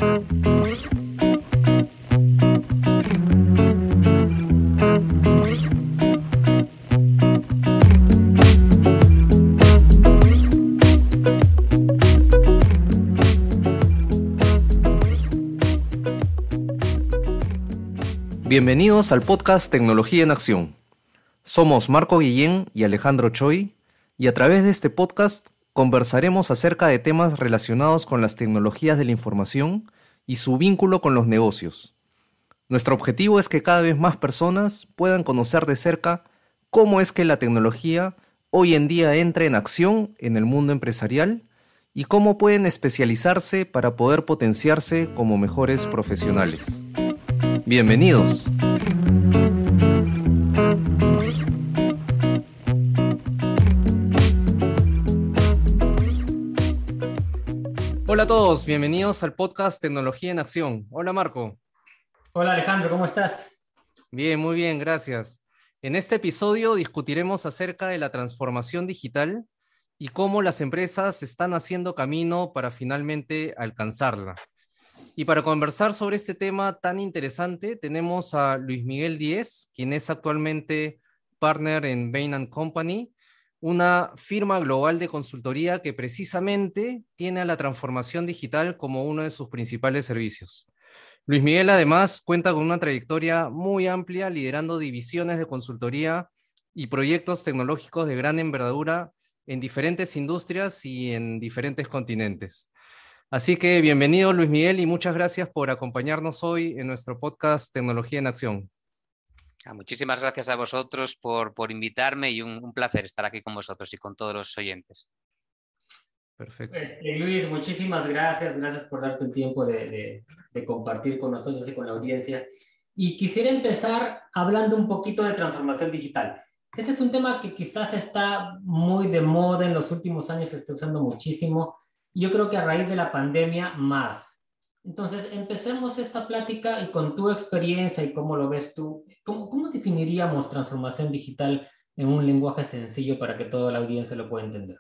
Bienvenidos al podcast Tecnología en Acción. Somos Marco Guillén y Alejandro Choi, y a través de este podcast conversaremos acerca de temas relacionados con las tecnologías de la información y su vínculo con los negocios. Nuestro objetivo es que cada vez más personas puedan conocer de cerca cómo es que la tecnología hoy en día entra en acción en el mundo empresarial y cómo pueden especializarse para poder potenciarse como mejores profesionales. Bienvenidos. Hola a todos, bienvenidos al podcast Tecnología en Acción. Hola Marco. Hola Alejandro, ¿cómo estás? Bien, muy bien, gracias. En este episodio discutiremos acerca de la transformación digital y cómo las empresas están haciendo camino para finalmente alcanzarla. Y para conversar sobre este tema tan interesante, tenemos a Luis Miguel Díez, quien es actualmente partner en Bain & Company, una firma global de consultoría que precisamente tiene a la transformación digital como uno de sus principales servicios. Luis Miguel además cuenta con una trayectoria muy amplia liderando divisiones de consultoría y proyectos tecnológicos de gran envergadura en diferentes industrias y en diferentes continentes. Así que bienvenido Luis Miguel y muchas gracias por acompañarnos hoy en nuestro podcast Tecnología en Acción. Muchísimas gracias a vosotros por invitarme y un placer estar aquí con vosotros y con todos los oyentes. Perfecto. Luis, muchísimas gracias por darte el tiempo de compartir con nosotros y con la audiencia. Y quisiera empezar hablando un poquito de transformación digital. Este es un tema que quizás está muy de moda en los últimos años, se está usando muchísimo. Yo creo que a raíz de la pandemia más. Entonces, empecemos esta plática y con tu experiencia y cómo lo ves tú, ¿cómo definiríamos transformación digital en un lenguaje sencillo para que toda la audiencia lo pueda entender?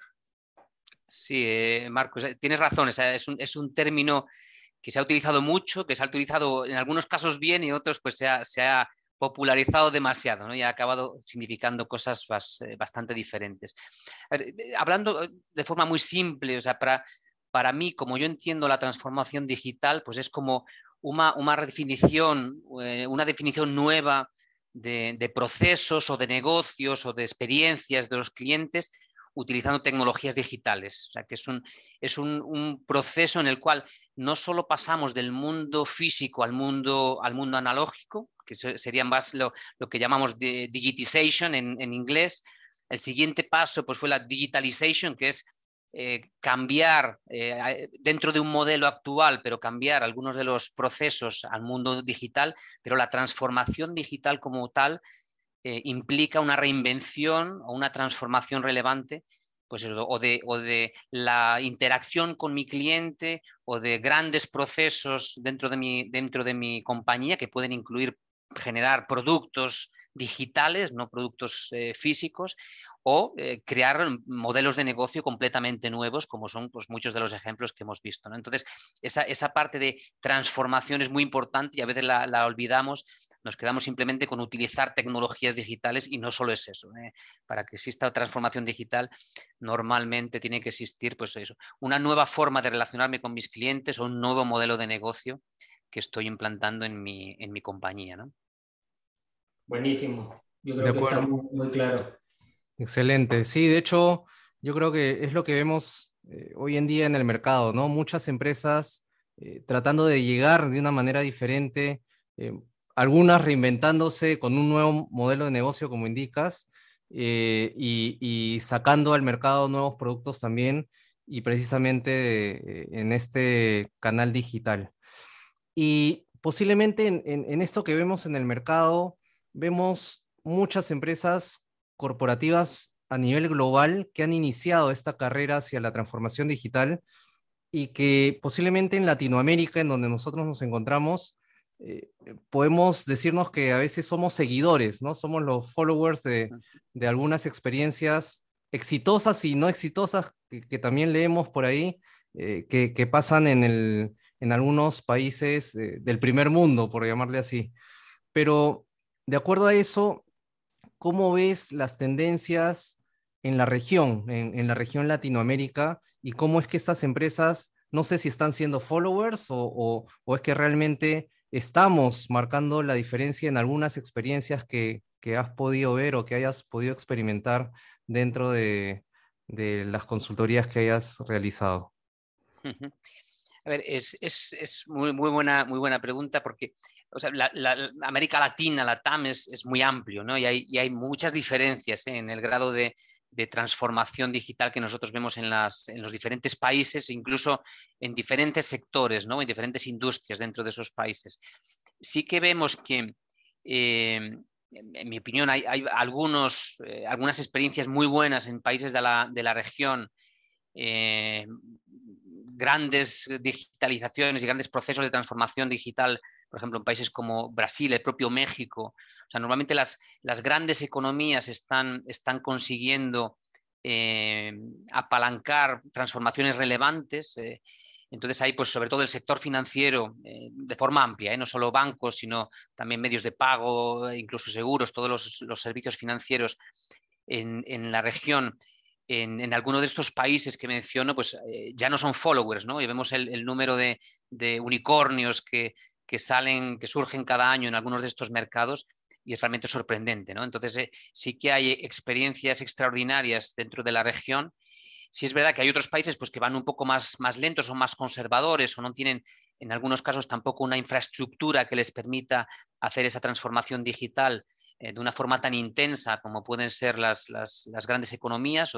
Sí, Marcos, tienes razón, es un término que se ha utilizado mucho, que se ha utilizado en algunos casos bien y otros pues se ha popularizado demasiado, ¿no? Y ha acabado significando cosas bastante diferentes. Hablando de forma muy simple, o sea, para mí, como yo entiendo la transformación digital, pues es como una redefinición, una definición nueva de procesos o de negocios o de experiencias de los clientes utilizando tecnologías digitales. O sea, que es un proceso en el cual no solo pasamos del mundo físico al mundo analógico, que sería más lo que llamamos de digitization en inglés. El siguiente paso pues, fue la digitalization, que es cambiar dentro de un modelo actual, pero cambiar algunos de los procesos al mundo digital, pero la transformación digital como tal implica una reinvención o una transformación relevante pues eso, o de la interacción con mi cliente o de grandes procesos dentro de mi compañía que pueden incluir generar productos digitales, no productos físicos, o crear modelos de negocio completamente nuevos, como son pues, muchos de los ejemplos que hemos visto, ¿no? Entonces, esa parte de transformación es muy importante y a veces la olvidamos. Nos quedamos simplemente con utilizar tecnologías digitales y no solo es eso. Para que exista transformación digital, normalmente tiene que existir pues eso, una nueva forma de relacionarme con mis clientes o un nuevo modelo de negocio que estoy implantando en mi compañía, ¿no? Buenísimo. Yo De creo que está acuerdo. muy, muy claro. Excelente. Sí, de hecho, yo creo que es lo que vemos hoy en día en el mercado, ¿no? Muchas empresas tratando de llegar de una manera diferente, algunas reinventándose con un nuevo modelo de negocio, como indicas, y sacando al mercado nuevos productos también, y precisamente en este canal digital. Y posiblemente en esto que vemos en el mercado, vemos muchas empresas corporativas a nivel global que han iniciado esta carrera hacia la transformación digital y que posiblemente en Latinoamérica, en donde nosotros nos encontramos, podemos decirnos que a veces somos seguidores, ¿no? Somos los followers de algunas experiencias exitosas y no exitosas que también leemos por ahí, que pasan en algunos países del primer mundo, por llamarle así. Pero de acuerdo a eso, ¿cómo ves las tendencias en la región, en la región Latinoamérica, y cómo es que estas empresas, no sé si están siendo followers o es que realmente estamos marcando la diferencia en algunas experiencias que has podido ver o que hayas podido experimentar dentro de las consultorías que hayas realizado? Ujú. A ver, es muy buena pregunta porque o sea, América Latina, la TAM, es muy amplio, ¿no? Y hay muchas diferencias, ¿eh? En el grado de transformación digital que nosotros vemos en los diferentes países, incluso en diferentes sectores, ¿no? En diferentes industrias dentro de esos países. Sí que vemos que, en mi opinión, hay algunas experiencias muy buenas en países de la región, grandes digitalizaciones y grandes procesos de transformación digital, por ejemplo, en países como Brasil, el propio México. O sea, normalmente las grandes economías están consiguiendo apalancar transformaciones relevantes. Entonces ahí, pues sobre todo el sector financiero, de forma amplia, no solo bancos, sino también medios de pago, incluso seguros, todos los servicios financieros en la región, en alguno de estos países que menciono, pues ya no son followers, ¿no? Y vemos el número de unicornios que salen, que surgen cada año en algunos de estos mercados y es realmente sorprendente, ¿no? Entonces sí que hay experiencias extraordinarias dentro de la región. Sí es verdad que hay otros países pues, que van un poco más lentos o más conservadores o no tienen en algunos casos tampoco una infraestructura que les permita hacer esa transformación digital de una forma tan intensa como pueden ser las grandes economías.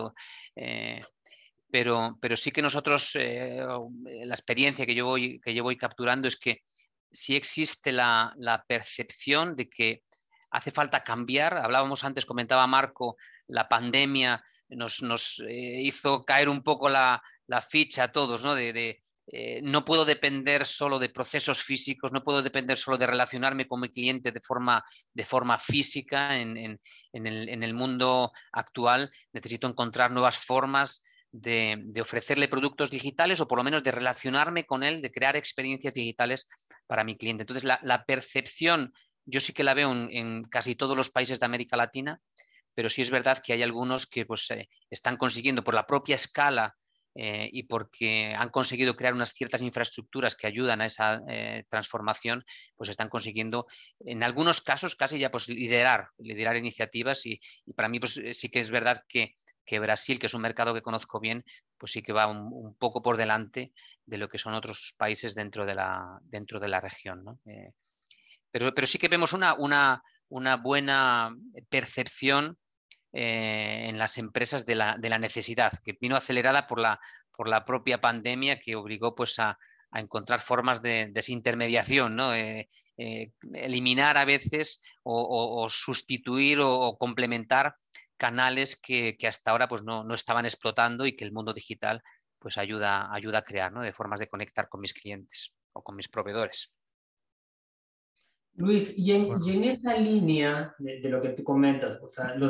Pero sí que nosotros, la experiencia que yo voy capturando es que sí existe la percepción de que hace falta cambiar. Hablábamos antes, comentaba Marco, la pandemia nos hizo caer un poco la ficha a todos, ¿no? No puedo depender solo de procesos físicos, no puedo depender solo de relacionarme con mi cliente de forma física en el mundo actual. Necesito encontrar nuevas formas de ofrecerle productos digitales o por lo menos de relacionarme con él, de crear experiencias digitales para mi cliente. Entonces, la percepción yo sí que la veo en casi todos los países de América Latina, pero sí es verdad que hay algunos que pues, están consiguiendo por la propia escala y porque han conseguido crear unas ciertas infraestructuras que ayudan a esa transformación, pues están consiguiendo en algunos casos casi ya pues liderar iniciativas y para mí pues sí que es verdad que Brasil, que es un mercado que conozco bien, pues sí que va un poco por delante de lo que son otros países dentro de la región, ¿no? Pero sí que vemos una buena percepción en las empresas de la necesidad, que vino acelerada por la propia pandemia que obligó pues, a encontrar formas de desintermediación, ¿no? Eliminar a veces o sustituir o complementar canales que hasta ahora pues, no estaban explotando y que el mundo digital pues, ayuda a crear, ¿no? De formas de conectar con mis clientes o con mis proveedores. Luis, y en esa línea de lo que tú comentas, o sea,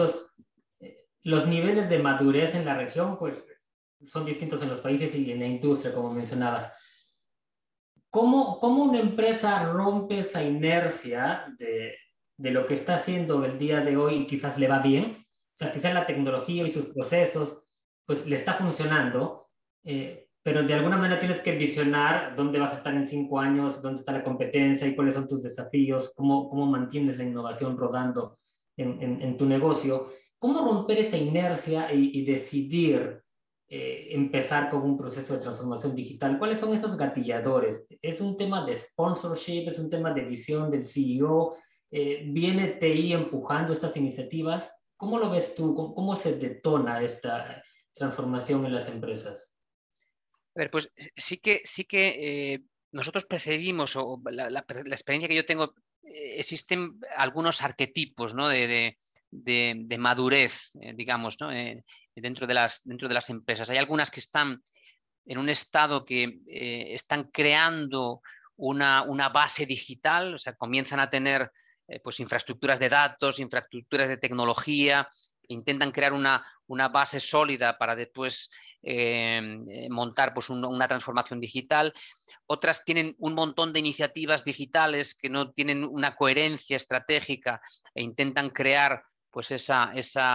los niveles de madurez en la región, pues son distintos en los países y en la industria, como mencionabas. ¿Cómo una empresa rompe esa inercia de lo que está haciendo el día de hoy y quizás le va bien? O sea, quizás la tecnología y sus procesos, pues le está funcionando, pero de alguna manera tienes que visionar dónde vas a estar en 5 años, dónde está la competencia y cuáles son tus desafíos, cómo mantienes la innovación rodando en tu negocio. ¿Cómo romper esa inercia y decidir empezar con un proceso de transformación digital? ¿Cuáles son esos gatilladores? ¿Es un tema de sponsorship? ¿Es un tema de visión del CEO? ¿Viene TI empujando estas iniciativas? ¿Cómo lo ves tú? ¿Cómo se detona esta transformación en las empresas? A ver, pues sí que nosotros percibimos, o la experiencia que yo tengo, existen algunos arquetipos, ¿no? de madurez, digamos, ¿no? Dentro de las empresas. Hay algunas que están en un estado que están creando una base digital, o sea, comienzan a tener pues infraestructuras de datos, infraestructuras de tecnología, intentan crear una base sólida para después montar pues, una transformación digital. otras tienen un montón de iniciativas digitales que no tienen una coherencia estratégica e intentan crear pues esa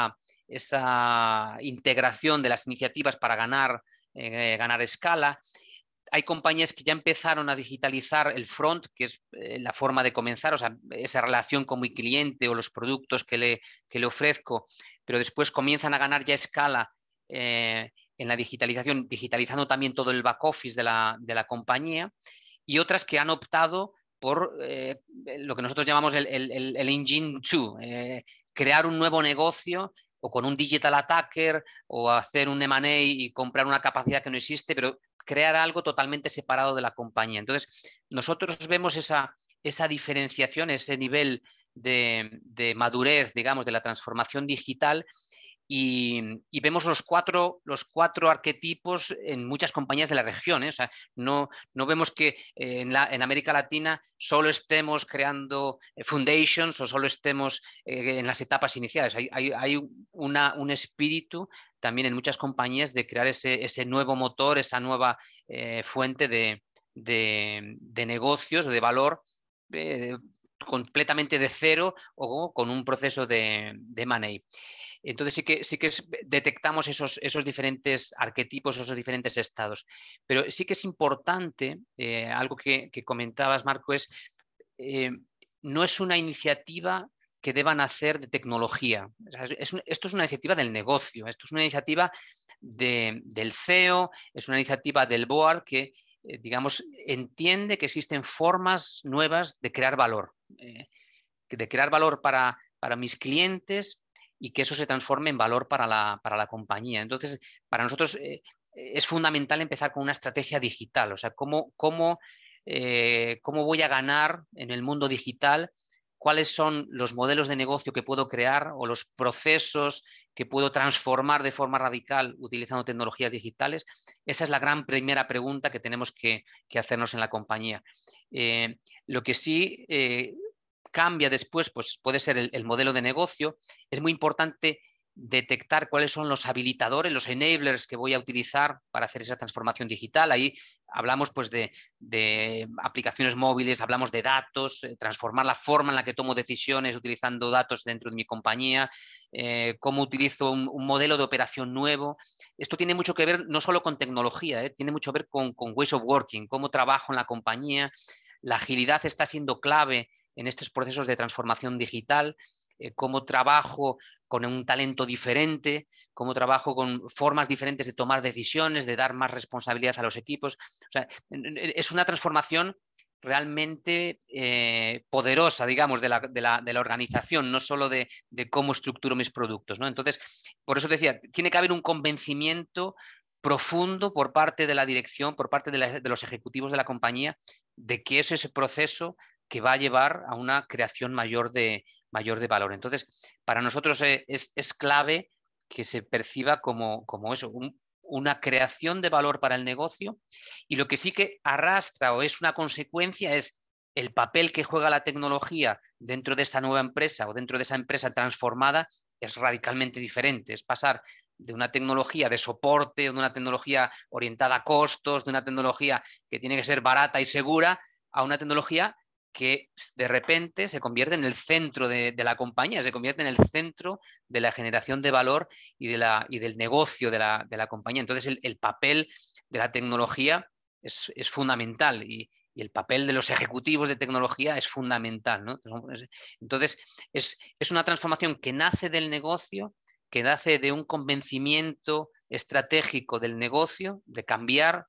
integración de las iniciativas para ganar escala. Hay compañías que ya empezaron a digitalizar el front, que es la forma de comenzar, o sea, esa relación con mi cliente o los productos que le ofrezco, pero después comienzan a ganar ya escala en la digitalización, digitalizando también todo el back office de la compañía, y otras que han optado por lo que nosotros llamamos el Engine 2, crear un nuevo negocio o con un digital attacker o hacer un M&A y comprar una capacidad que no existe, pero crear algo totalmente separado de la compañía. Entonces, nosotros vemos esa diferenciación, ese nivel de madurez, digamos, de la transformación digital y vemos los cuatro arquetipos en muchas compañías de la región. O sea, no vemos que en América Latina solo estemos creando foundations o solo estemos en las etapas iniciales. Hay un espíritu también en muchas compañías de crear ese nuevo motor, esa nueva fuente de negocios, de valor completamente de cero o con un proceso de M&A. Entonces sí que detectamos esos diferentes arquetipos, esos diferentes estados. Pero sí que es importante, algo que comentabas, Marco, no es una iniciativa que deban hacer de tecnología. O sea, esto es una iniciativa del negocio, esto es una iniciativa del CEO, es una iniciativa del board que, digamos, entiende que existen formas nuevas de crear valor, para mis clientes y que eso se transforme en valor para la compañía. Entonces, para nosotros es fundamental empezar con una estrategia digital, o sea, cómo voy a ganar en el mundo digital, cuáles son los modelos de negocio que puedo crear o los procesos que puedo transformar de forma radical utilizando tecnologías digitales. Esa es la gran primera pregunta que tenemos que hacernos en la compañía. Lo que sí cambia después, pues puede ser el modelo de negocio. Es muy importante detectar cuáles son los habilitadores, los enablers que voy a utilizar para hacer esa transformación digital. Ahí hablamos pues de aplicaciones móviles, hablamos de datos, transformar la forma en la que tomo decisiones utilizando datos dentro de mi compañía, cómo utilizo un modelo de operación nuevo. Esto tiene mucho que ver no solo con tecnología, tiene mucho que ver con ways of working, cómo trabajo en la compañía. La agilidad está siendo clave en estos procesos de transformación digital, cómo trabajo con un talento diferente, cómo trabajo con formas diferentes de tomar decisiones, de dar más responsabilidad a los equipos. O sea, es una transformación realmente poderosa, digamos, de la organización, no solo de cómo estructuro mis productos, ¿no? Entonces, por eso decía, tiene que haber un convencimiento profundo por parte de la dirección, por parte de los ejecutivos de la compañía, de que es ese proceso que va a llevar a una creación mayor de valor. Entonces, para nosotros es clave que se perciba como eso, una creación de valor para el negocio, y lo que sí que arrastra o es una consecuencia es el papel que juega la tecnología dentro de esa nueva empresa o dentro de esa empresa transformada es radicalmente diferente. Es pasar de una tecnología de soporte, de una tecnología orientada a costos, de una tecnología que tiene que ser barata y segura, a una tecnología que de repente se convierte en el centro de la compañía, se convierte en el centro de la generación de valor y del negocio de la compañía. Entonces, el papel de la tecnología es fundamental y el papel de los ejecutivos de tecnología es fundamental, ¿no? Entonces, es una transformación que nace del negocio, que nace de un convencimiento estratégico del negocio, de cambiar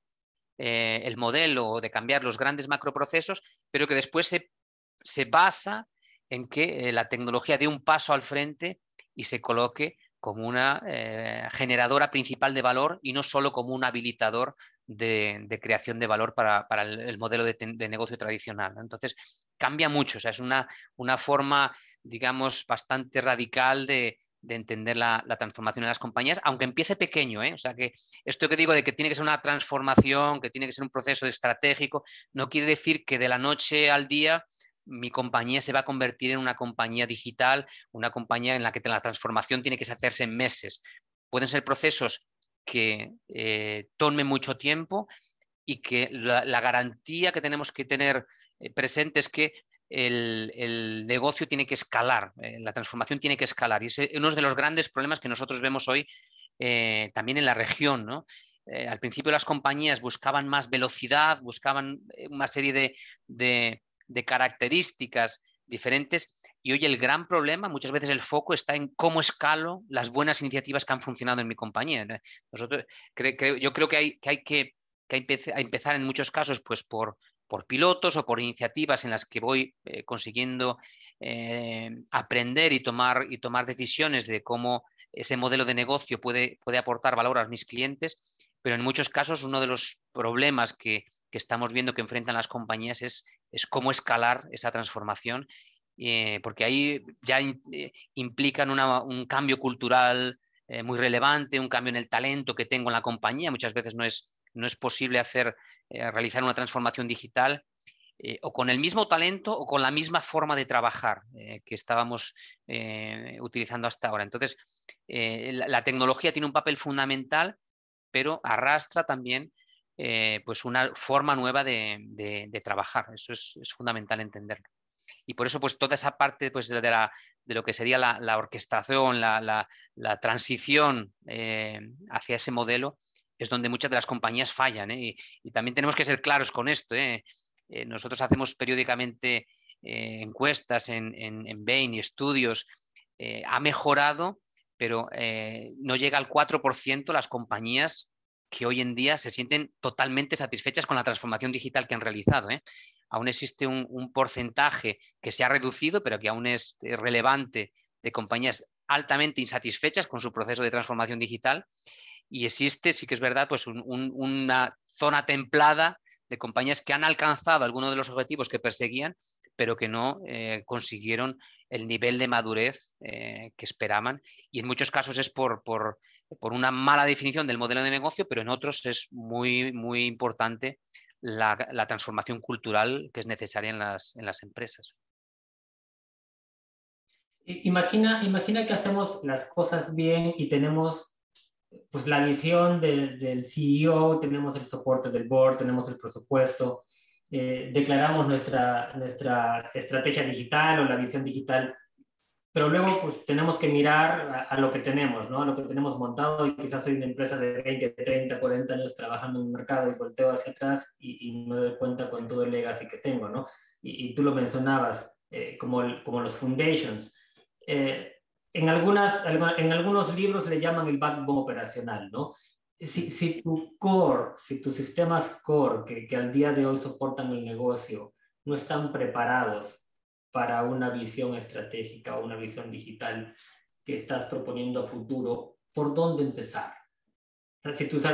el modelo o de cambiar los grandes macroprocesos, pero que después se basa en que la tecnología dé un paso al frente y se coloque como una generadora principal de valor y no solo como un habilitador de creación de valor para el modelo de negocio tradicional, ¿no? Entonces, cambia mucho, o sea, es una forma, digamos, bastante radical de entender la transformación en las compañías, aunque empiece pequeño, ¿eh? O sea, que esto que digo de que tiene que ser una transformación, que tiene que ser un proceso estratégico, no quiere decir que de la noche al día mi compañía se va a convertir en una compañía digital, una compañía en la que la transformación tiene que hacerse en meses. Pueden ser procesos que tomen mucho tiempo, y que la garantía que tenemos que tener presente es que el negocio tiene que escalar, la transformación tiene que escalar. Y ese es uno de los grandes problemas que nosotros vemos hoy también en la región, ¿no? Al principio las compañías buscaban más velocidad, buscaban una serie de características diferentes, y hoy el gran problema, muchas veces el foco está en cómo escalo las buenas iniciativas que han funcionado en mi compañía. Yo creo que hay que empezar en muchos casos pues por pilotos o por iniciativas en las que voy consiguiendo aprender y tomar decisiones de cómo ese modelo de negocio puede aportar valor a mis clientes, pero en muchos casos uno de los problemas que estamos viendo que enfrentan las compañías es cómo escalar esa transformación, porque ahí ya implican un cambio cultural muy relevante, un cambio en el talento que tengo en la compañía. Muchas veces no es posible realizar una transformación digital o con el mismo talento o con la misma forma de trabajar que estábamos utilizando hasta ahora. Entonces, la tecnología tiene un papel fundamental, pero arrastra también pues una forma nueva de trabajar. Eso es fundamental entenderlo. Y por eso, pues toda esa parte pues, de lo que sería la orquestación, la transición hacia ese modelo, es donde muchas de las compañías fallan. Y también tenemos que ser claros con esto. Nosotros hacemos periódicamente encuestas en Bain y estudios. Ha mejorado, pero no llega al 4% las compañías que hoy en día se sienten totalmente satisfechas con la transformación digital que han realizado. Aún existe un porcentaje que se ha reducido, pero que aún es relevante, de compañías altamente insatisfechas con su proceso de transformación digital. Y existe, sí que es verdad, pues una zona templada de compañías que han alcanzado algunos de los objetivos que perseguían, pero que no consiguieron el nivel de madurez que esperaban. Y en muchos casos es por una mala definición del modelo de negocio, pero en otros es muy, muy importante la transformación cultural que es necesaria en las empresas. Imagina que hacemos las cosas bien y tenemos pues la visión del CEO, tenemos el soporte del board, tenemos el presupuesto, declaramos nuestra estrategia digital o la visión digital, pero luego pues tenemos que mirar a lo que tenemos, ¿no? A lo que tenemos montado, y quizás soy una empresa de 20, 30, 40 años trabajando en un mercado y volteo hacia atrás y me doy cuenta con todo el legacy que tengo, ¿no? Y tú lo mencionabas, como los foundations. Eh, en algunos libros le llaman el backbone operacional, ¿no? Si tu core, si tus sistemas core que al día de hoy soportan el negocio no están preparados para una visión estratégica o una visión digital que estás proponiendo a futuro, ¿por dónde empezar? O sea,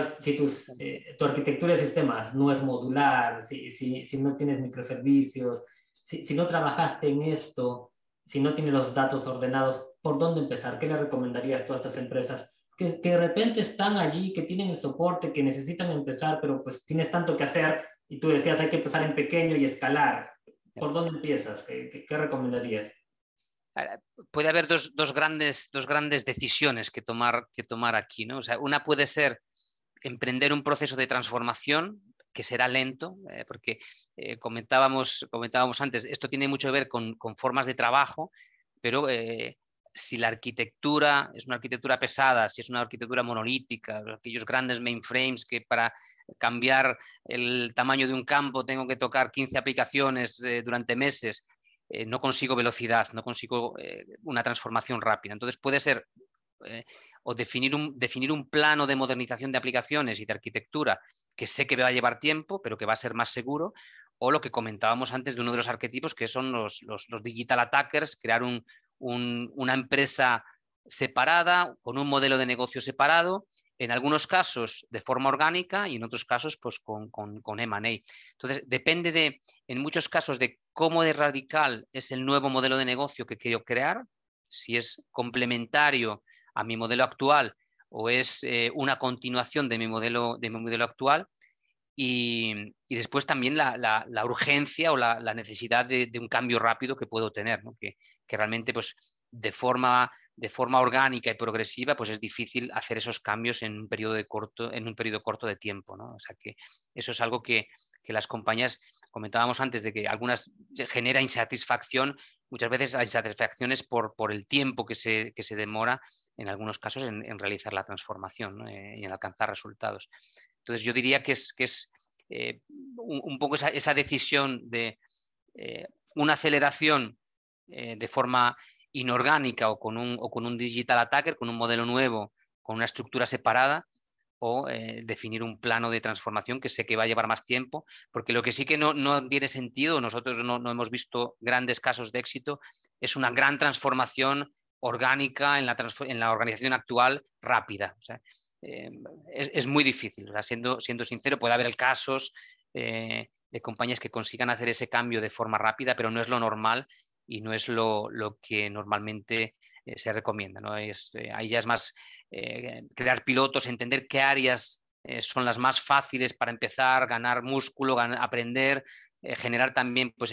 tu arquitectura de sistemas no es modular, si no tienes microservicios, si no trabajaste en esto, si no tienes los datos ordenados, ¿por dónde empezar? ¿Qué le recomendarías tú a estas empresas que de repente están allí, que tienen el soporte, que necesitan empezar, pero pues tienes tanto que hacer y tú decías hay que empezar en pequeño y escalar? ¿Por dónde empiezas? ¿Qué recomendarías? Puede haber dos grandes decisiones que tomar aquí, ¿no? O sea, una puede ser emprender un proceso de transformación que será lento, porque comentábamos antes, esto tiene mucho que ver con formas de trabajo, pero si la arquitectura es una arquitectura pesada, si es una arquitectura monolítica, aquellos grandes mainframes que para cambiar el tamaño de un campo tengo que tocar 15 aplicaciones durante meses, no consigo velocidad, no consigo una transformación rápida. Entonces puede ser o definir un plano de modernización de aplicaciones y de arquitectura que sé que va a llevar tiempo, pero que va a ser más seguro, o lo que comentábamos antes de uno de los arquetipos, que son los digital attackers, crear una empresa separada, con un modelo de negocio separado, en algunos casos de forma orgánica y en otros casos pues con M&A. Entonces, depende en muchos casos de cómo de radical es el nuevo modelo de negocio que quiero crear, si es complementario a mi modelo actual o es una continuación de mi modelo actual. Y después también la urgencia o la necesidad de un cambio rápido que puedo tener, ¿no? Que realmente pues, de forma de forma orgánica y progresiva, pues es difícil hacer esos cambios en un periodo corto de tiempo, ¿no? O sea que eso es algo que las compañías, comentábamos antes de que algunas genera insatisfacción, muchas veces la insatisfacción es por el tiempo que se demora en algunos casos en realizar la transformación, ¿no? Y en alcanzar resultados. Entonces yo diría que es un poco esa decisión de una aceleración de forma inorgánica o con un digital attacker, con un modelo nuevo, con una estructura separada, o definir un plano de transformación que sé que va a llevar más tiempo, porque lo que sí que no tiene sentido, nosotros no hemos visto grandes casos de éxito, es una gran transformación orgánica en la organización actual rápida. O sea, es muy difícil. O sea, siendo sincero, puede haber casos de compañías que consigan hacer ese cambio de forma rápida, pero no es lo normal y no es lo que normalmente se recomienda, ¿no? Ahí ya es más crear pilotos, entender qué áreas son las más fáciles para empezar, ganar músculo, aprender, generar también pues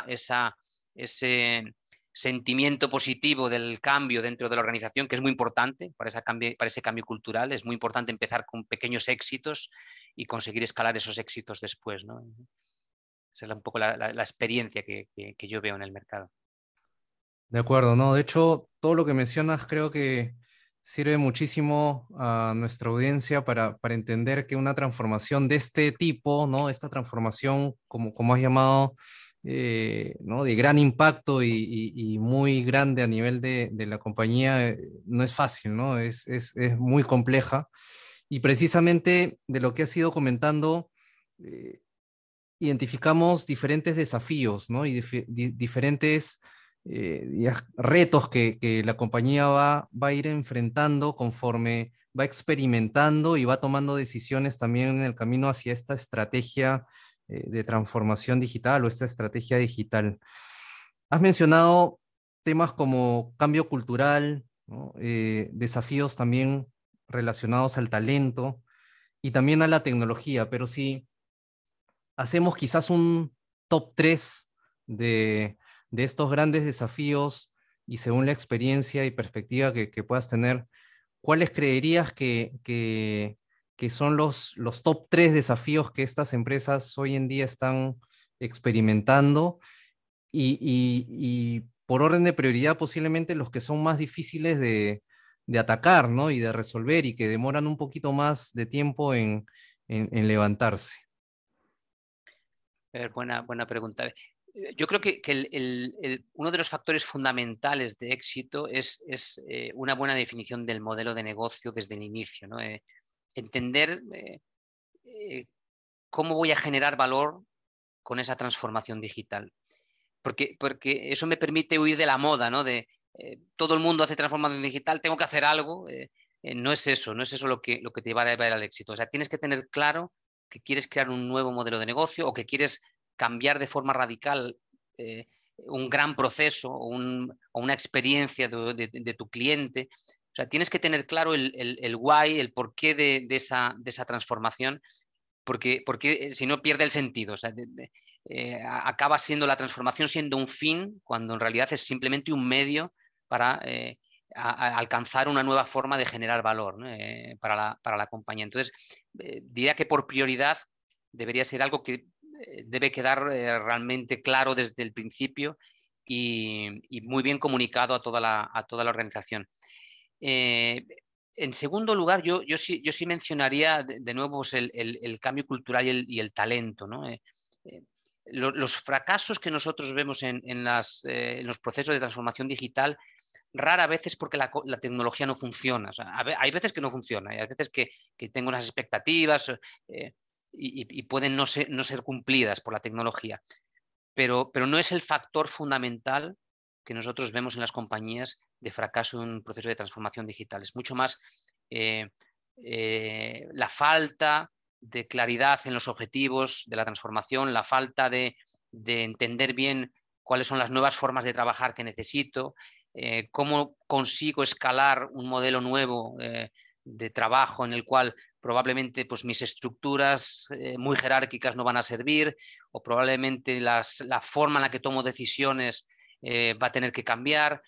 ese sentimiento positivo del cambio dentro de la organización, que es muy importante para ese cambio cultural. Es muy importante empezar con pequeños éxitos y conseguir escalar esos éxitos después, ¿no? Esa es un poco la experiencia que yo veo en el mercado. De acuerdo, ¿no? De hecho, todo lo que mencionas creo que sirve muchísimo a nuestra audiencia para entender que una transformación de este tipo, ¿no? Esta transformación, como has llamado, ¿no? De gran impacto y muy grande a nivel de la compañía, no es fácil, ¿no? Es muy compleja. Y precisamente de lo que has ido comentando, identificamos diferentes desafíos, ¿no? Y diferentes retos que la compañía va a ir enfrentando conforme va experimentando y va tomando decisiones también en el camino hacia esta estrategia de transformación digital o esta estrategia digital. Has mencionado temas como cambio cultural, ¿no? Desafíos también relacionados al talento y también a la tecnología, pero sí hacemos quizás un top 3 de estos grandes desafíos y según la experiencia y perspectiva que puedas tener, ¿cuáles creerías que son los top 3 desafíos que estas empresas hoy en día están experimentando? Y por orden de prioridad, posiblemente los que son más difíciles de atacar, ¿no? Y de resolver y que demoran un poquito más de tiempo en levantarse. Buena pregunta. Yo creo que uno de los factores fundamentales de éxito es una buena definición del modelo de negocio desde el inicio, ¿no? Entender cómo voy a generar valor con esa transformación digital. Porque eso me permite huir de la moda, ¿no? De todo el mundo hace transformación digital, tengo que hacer algo. No es eso lo que te va a llevar al éxito. O sea, tienes que tener claro que quieres crear un nuevo modelo de negocio o que quieres cambiar de forma radical un gran proceso o una experiencia de tu cliente. O sea, tienes que tener claro el why, el porqué de esa transformación, porque si no pierde el sentido. O sea, acaba siendo la transformación siendo un fin cuando en realidad es simplemente un medio para alcanzar una nueva forma de generar valor, ¿no? Para la compañía. Entonces, diría que por prioridad debería ser algo que debe quedar realmente claro desde el principio y muy bien comunicado a toda la organización. En segundo lugar, yo sí mencionaría de nuevo pues, el cambio cultural y el talento, ¿no? Los fracasos que nosotros vemos en los procesos de transformación digital rara vez es porque la tecnología no funciona. O sea, hay veces que no funciona, hay veces que tengo unas expectativas y pueden no ser cumplidas por la tecnología, pero no es el factor fundamental que nosotros vemos en las compañías de fracaso en un proceso de transformación digital. Es mucho más la falta de claridad en los objetivos de la transformación, la falta de entender bien cuáles son las nuevas formas de trabajar que necesito, cómo consigo escalar un modelo nuevo de trabajo en el cual probablemente pues, mis estructuras muy jerárquicas no van a servir o probablemente la forma en la que tomo decisiones va a tener que cambiar.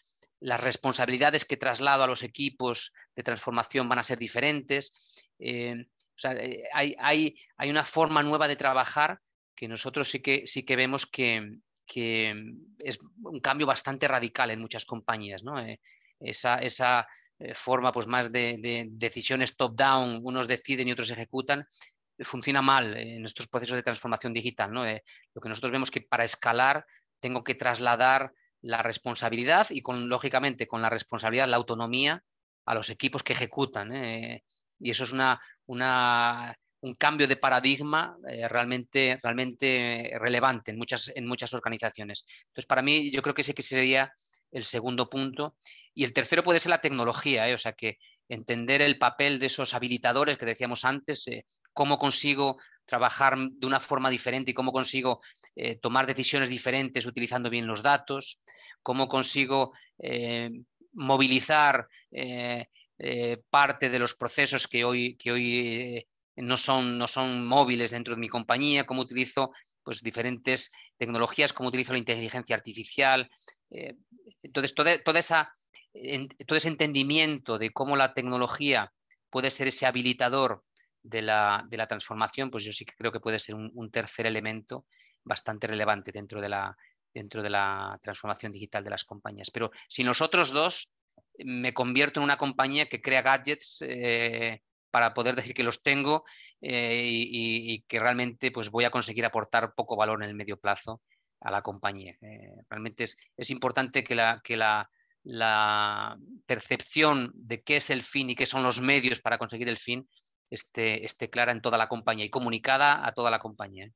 las responsabilidades que traslado a los equipos de transformación van a ser diferentes. O sea, hay una forma nueva de trabajar que nosotros sí que vemos que es un cambio bastante radical en muchas compañías, ¿no? Esa forma pues, más de decisiones top-down, unos deciden y otros ejecutan, funciona mal en nuestros procesos de transformación digital, ¿no? Lo que nosotros vemos que para escalar tengo que trasladar la responsabilidad y, lógicamente, con la responsabilidad, la autonomía a los equipos que ejecutan. Y eso es un cambio de paradigma realmente relevante en muchas organizaciones. Entonces, para mí, yo creo que ese que sería el segundo punto. Y el tercero puede ser la tecnología, o sea, que entender el papel de esos habilitadores que decíamos antes, cómo consigo trabajar de una forma diferente y cómo consigo tomar decisiones diferentes utilizando bien los datos, cómo consigo movilizar parte de los procesos que hoy no son móviles dentro de mi compañía, cómo utilizo pues, diferentes tecnologías, cómo utilizo la inteligencia artificial. Entonces, todo ese entendimiento de cómo la tecnología puede ser ese habilitador de la transformación, pues yo sí que creo que puede ser un tercer elemento bastante relevante dentro de la transformación digital de las compañías. Pero sin los otros dos, me convierto en una compañía que crea gadgets para poder decir que los tengo y que realmente pues, voy a conseguir aportar poco valor en el medio plazo a la compañía. Realmente es importante que la percepción de qué es el fin y qué son los medios para conseguir el fin esté clara en toda la compañía y comunicada a toda la compañía.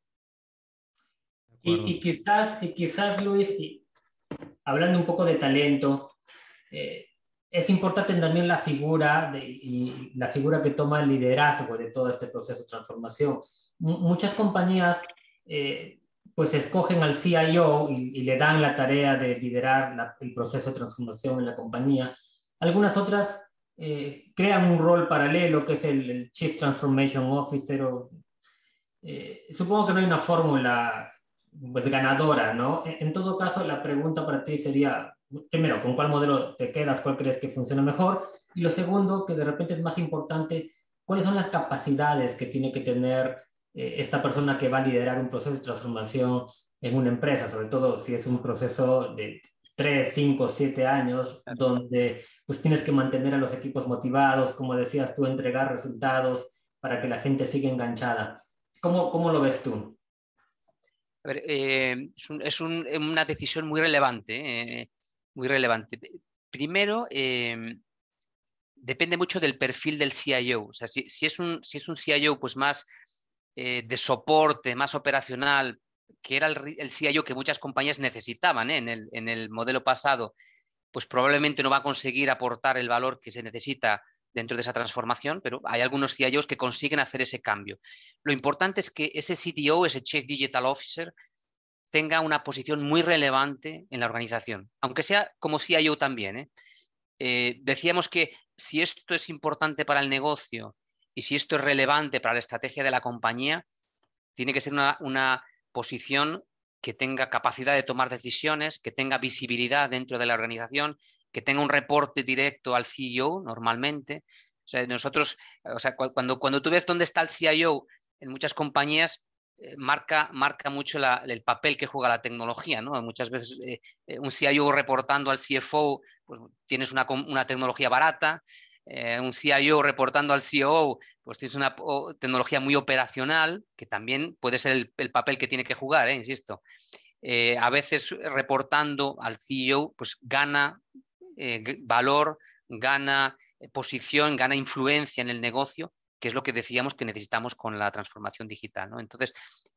Y quizás, Luis, hablando un poco de talento, es importante también la figura y la figura que toma el liderazgo de todo este proceso de transformación. Muchas compañías pues escogen al CIO y le dan la tarea de liderar el proceso de transformación en la compañía. Algunas otras crean un rol paralelo que es el Chief Transformation Officer. Supongo que no hay una fórmula pues, ganadora, ¿no? En todo caso, la pregunta para ti sería, primero, ¿con cuál modelo te quedas? ¿Cuál crees que funciona mejor? Y lo segundo, que de repente es más importante, ¿cuáles son las capacidades que tiene que tener esta persona que va a liderar un proceso de transformación en una empresa? Sobre todo si es un proceso de 3, 5, 7 años, donde pues tienes que mantener a los equipos motivados, como decías tú, entregar resultados para que la gente siga enganchada. ¿Cómo lo ves tú? A ver, es una decisión muy relevante, muy relevante. Primero, depende mucho del perfil del CIO. O sea, si es un CIO pues más de soporte, más operacional, que era el CIO que muchas compañías necesitaban en el modelo pasado, pues probablemente no va a conseguir aportar el valor que se necesita dentro de esa transformación, pero hay algunos CIOs que consiguen hacer ese cambio. Lo importante es que ese CTO, ese Chief Digital Officer, tenga una posición muy relevante en la organización, aunque sea como CIO también. Decíamos que si esto es importante para el negocio y si esto es relevante para la estrategia de la compañía, tiene que ser una posición que tenga capacidad de tomar decisiones, que tenga visibilidad dentro de la organización, que tenga un reporte directo al CEO normalmente. O sea, cuando tú ves dónde está el CIO en muchas compañías, marca mucho el papel que juega la tecnología, ¿no? Muchas veces un CIO reportando al CFO, pues tienes una tecnología barata. Un CIO reportando al COO, pues tienes una tecnología muy operacional, que también puede ser el papel que tiene que jugar, insisto. A veces reportando al CEO, pues gana valor, gana posición, gana influencia en el negocio, que es lo que decíamos que necesitamos con la transformación digital, ¿no? Entonces,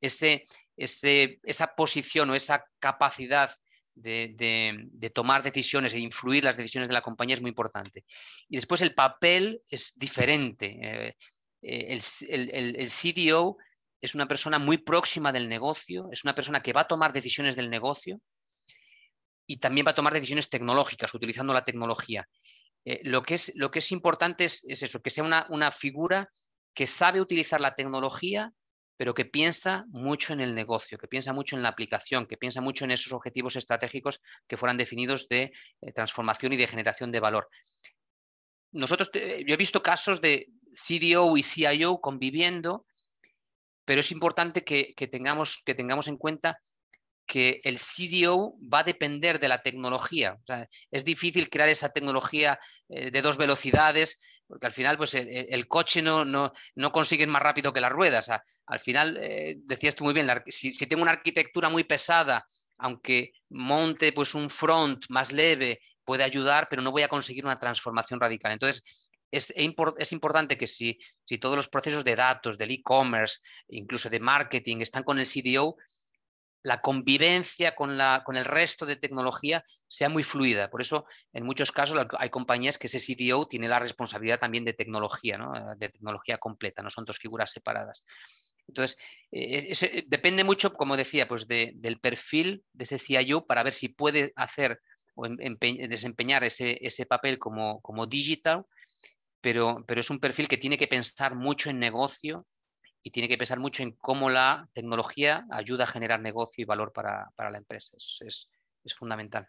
esa posición o esa capacidad de tomar decisiones e influir las decisiones de la compañía es muy importante. Y después el papel es diferente. El CDO es una persona muy próxima del negocio, es una persona que va a tomar decisiones del negocio y también va a tomar decisiones tecnológicas, utilizando la tecnología. Lo que es importante es eso, que sea una figura que sabe utilizar la tecnología, pero que piensa mucho en el negocio, que piensa mucho en la aplicación, que piensa mucho en esos objetivos estratégicos que fueran definidos de transformación y de generación de valor. Yo he visto casos de CDO y CIO conviviendo, pero es importante que tengamos en cuenta que el CDO va a depender de la tecnología. O sea, es difícil crear esa tecnología de 2 velocidades, porque al final pues, el coche no consigue más rápido que las ruedas. O sea, al final, decías tú muy bien, si tengo una arquitectura muy pesada, aunque monte pues, un front más leve, puede ayudar, pero no voy a conseguir una transformación radical. Entonces, es importante que si todos los procesos de datos, del e-commerce, incluso de marketing, están con el CDO, la convivencia con el resto de tecnología sea muy fluida. Por eso, en muchos casos, hay compañías que ese CDO tiene la responsabilidad también de tecnología, ¿no? De tecnología completa, no son 2 figuras separadas. Entonces, depende mucho, como decía, pues del perfil de ese CIO para ver si puede hacer o desempeñar ese papel como digital, pero es un perfil que tiene que pensar mucho en negocio y tiene que pensar mucho en cómo la tecnología ayuda a generar negocio y valor para la empresa. Es fundamental.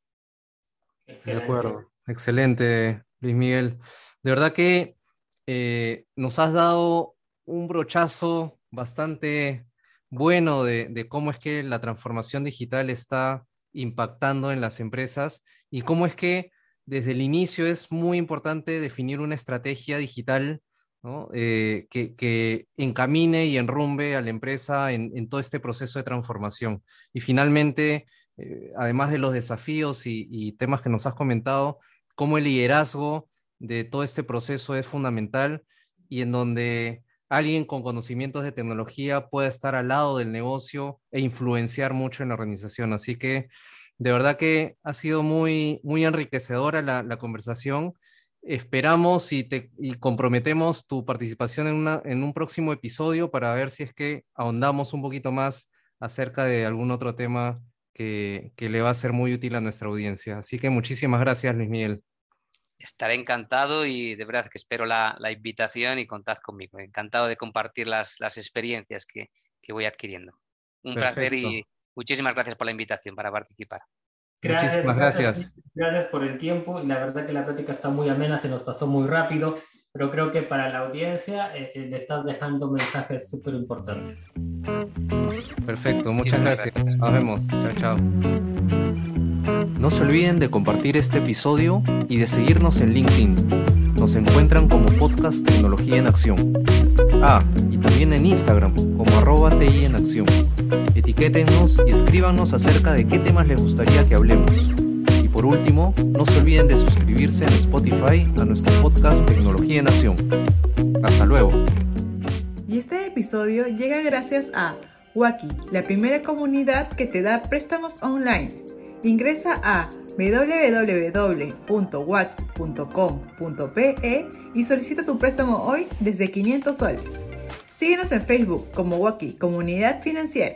De acuerdo, excelente, Luis Miguel. De verdad que nos has dado un brochazo bastante bueno de cómo es que la transformación digital está impactando en las empresas y cómo es que desde el inicio es muy importante definir una estrategia digital, ¿no? Que encamine y enrumbe a la empresa en todo este proceso de transformación. Y finalmente, además de los desafíos y temas que nos has comentado, cómo el liderazgo de todo este proceso es fundamental y en donde alguien con conocimientos de tecnología pueda estar al lado del negocio e influenciar mucho en la organización. Así que de verdad que ha sido muy, muy enriquecedora la conversación. Esperamos y comprometemos tu participación en un próximo episodio para ver si es que ahondamos un poquito más acerca de algún otro tema que le va a ser muy útil a nuestra audiencia. Así que muchísimas gracias, Luis Miguel. Estaré encantado y de verdad que espero la invitación y contad conmigo. Encantado de compartir las experiencias que voy adquiriendo. Un placer y muchísimas gracias por la invitación para participar. Muchísimas gracias. Gracias por el tiempo y la verdad que la plática está muy amena, se nos pasó muy rápido, pero creo que para la audiencia le estás dejando mensajes súper importantes. Perfecto, muchas gracias. Nos vemos. Chao, chao. No se olviden de compartir este episodio y de seguirnos en LinkedIn. Nos encuentran como Podcast Tecnología en Acción. Y también en Instagram como @TI en Acción. Etiquétennos y escríbanos acerca de qué temas les gustaría que hablemos. Y por último, no se olviden de suscribirse en Spotify a nuestro podcast Tecnología en Acción. Hasta luego. Y este episodio llega gracias a Waki, la primera comunidad que te da préstamos online. Ingresa a www.waki.com.pe y solicita tu préstamo hoy desde 500 soles. Síguenos en Facebook como Waki Comunidad Financiera.